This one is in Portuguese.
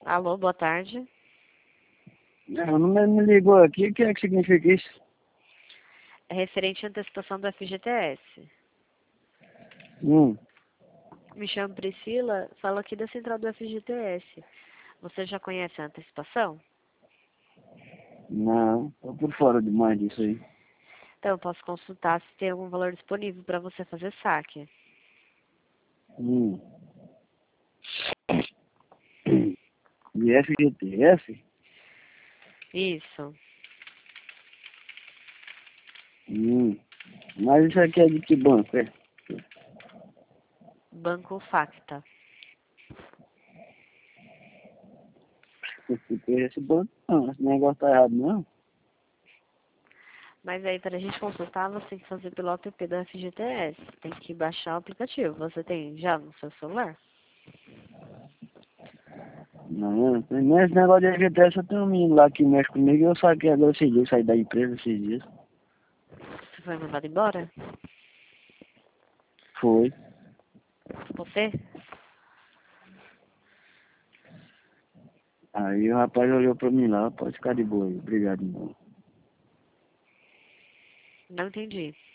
Alô, boa tarde. O número me ligou aqui, o que é que significa isso? É referente à antecipação do FGTS. Hum, Me chamo Priscila, falo aqui da central do FGTS. Você já conhece a antecipação? não, tô por fora demais disso aí. Então, eu posso consultar se tem algum valor disponível para você fazer saque. Hum. E FGTS? Isso, Hum. Mas isso aqui é de que banco, é? Banco Facta. Esse banco não, esse negócio tá errado não. Mas aí, para a gente consultar, você tem que fazer pelo app do FGTS. Tem que baixar o aplicativo. Você tem já no seu celular? Não, esse negócio de FGTS eu tenho um menino lá que mexe comigo e eu saquei agora esses dias, saí da empresa esses dias. Você foi mandado embora? Foi. Você? Aí o rapaz olhou pra mim lá, pode ficar de boa aí, obrigado, irmão. Não entendi.